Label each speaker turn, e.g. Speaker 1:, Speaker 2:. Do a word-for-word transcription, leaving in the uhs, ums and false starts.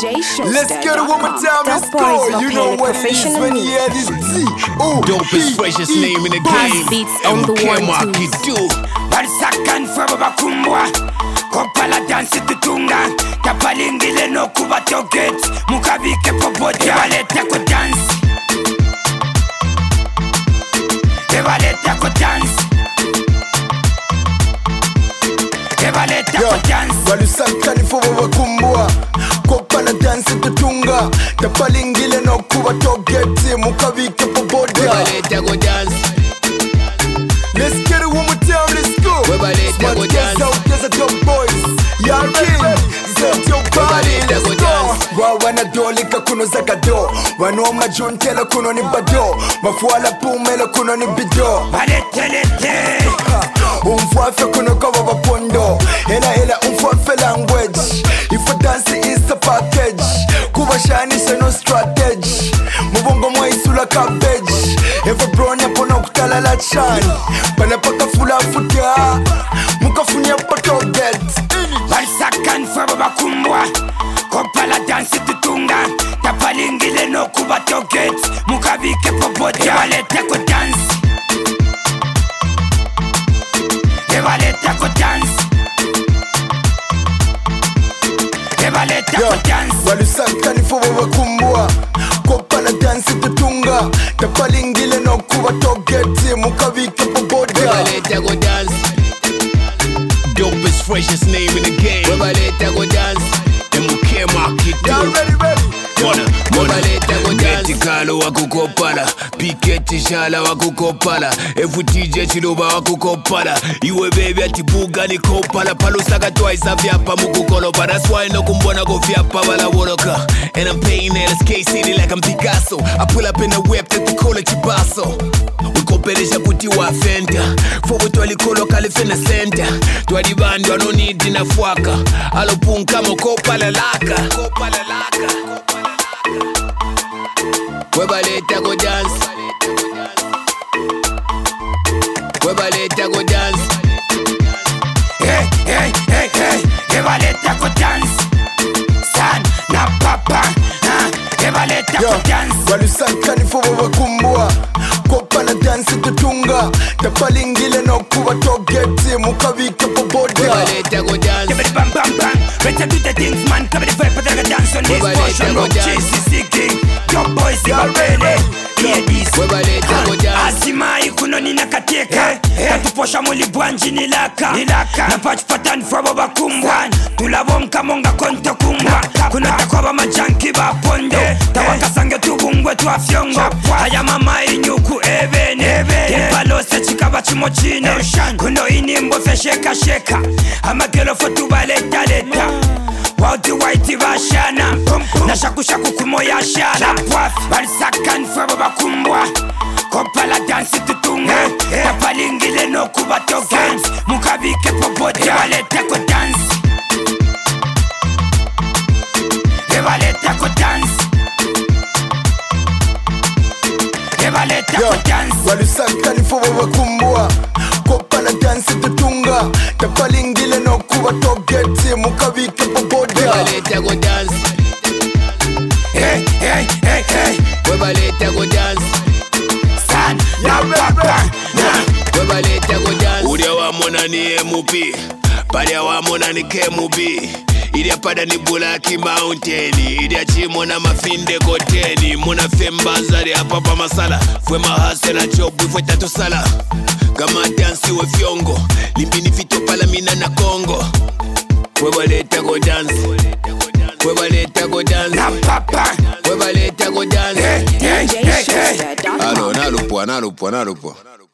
Speaker 1: J Show.
Speaker 2: Let's get it one more time, let's go. You know what it is when you hear this Z O P
Speaker 3: Dopest, freshest name in the game.
Speaker 1: Beats on the one two.
Speaker 4: Barisakan fwe bakumbwa Kopala dansi tutunga Tapalingile no kuba toget Mukabike popote Ebalete ko dance Ebalete ko dance Ebalete ko dance
Speaker 2: Barisakan fwe bakumbwa Kopala dansi tutunga Tapalingile no kuba toget Mukabike popote
Speaker 3: Ebalete ko dance.
Speaker 2: Let's get it one more time, let's go.
Speaker 3: Ebalete ko dance.
Speaker 2: There's a top boys. Y'all ready? Set your body, let's go. Wawana dolika kuno zakado. Wano majontela kuno ni bado. Mafuala pumela kuno ni bido.
Speaker 4: Balete lete
Speaker 2: Umfuafe kuno kawa wapondo. Hela hela umfuafe language. If a dance is a package. Kuba shani se no strategy. Mubongo mwa isula cabbage. Ever brown ya pono kutala la chan. Panapaka fula futia. Mukafunia poto get.
Speaker 4: Barisakan fwe bakumbwa Kopala dansi tutunga Tapalingile no kuba toget Mukabike popote Ebalete ko dance Ebalete ko dance Ebalete ko dance
Speaker 2: Barisakan fwe bakumbwa Kopala dansi tutunga Tapalingile no kuba toget Mukabike popote
Speaker 3: Ebalete ko dance. Dopest, freshest name in the game. Ebalete ko dance. M K Market.
Speaker 2: Y'all ready, ready?
Speaker 3: Mona, mona leta go dance. Metikalo wakukopala, Piketi shala wakukopala, F T J chiluba wakukopala. Iwe baby atibuga ni kopala, palusaka twice avyapa mukukolopa. That's why no kumbona go vyapa wala woloka. And I'm paying L S K City like I'm Picasso. I pull up in the whip that they call it Chibasso. Ukoperesha kuti wa fenta, fogo twalikolo kalifena center. Twadibandi wano nidi na fuaka, alopunka mokopala laka. Kopala laka. Ebalete ko dance. Ebalete ko dance.
Speaker 4: Hey, hey, hey, hey Ebalete ko dance San na papa Ebalete ko dance
Speaker 2: Barisakan fwe bakumbwa Kopala dansi tutunga Tapalingile no kuba toget Mukabike popote
Speaker 3: Ebalete ko dance.
Speaker 4: Give it bam bam bam Better do the things man Come the vibe but I dance on this portion of J C C King Top boys y'all ready Hear this
Speaker 3: Ebalete ko dance.
Speaker 4: Asima ikuno nina kateka Katuposha muli bwanji nilaka Na patch patan fwa baba kumbwan Tulabonka monga konto kumbwa Kuna takwaba majanki ba pondo Tawaka sange tubungwe tuwa fyongo Haya mama inyuku ebene Kepalo se chikaba chimo chine Kuno inimbo fe sheka sheka Amagelo fo tubaleta leta Wauti waiti vashana Nashaku shaku kumoya shala Barisakan fwe baba kumbwa Kopala dansi tutunga Tapalingile no kuba toget Mukabike popote Ebalete ko dance Ebalete ko dance Ebalete ko dance
Speaker 2: Barisakan fwe bakumbwa Kopala dansi tutunga Tapalingile no kuba toget Mukabike popote
Speaker 3: Ebalete ko dance.
Speaker 4: Hey, hey, hey, hey
Speaker 3: Ebalete ko dance.
Speaker 4: San na papa
Speaker 3: Ebalete ko dance. Udia wa mona ni M P, padia wa mona ni K M B. Idia pada ni Bulaki Mountain, idia chimo na mafinde koteni. Mona fembazari hapa pa masala, fwe mahase na chobu fwe tatu sala. Kama dansi we fyongo, limpini fito pala mina na Kongo. Ebalete ko dance. Ebalete ko dance.
Speaker 4: Na papa
Speaker 3: Ebalete ko dance.
Speaker 4: Hey, hey, hey, hey
Speaker 1: J Show.
Speaker 3: Alo, nalupwa, nalupwa, nalupwa.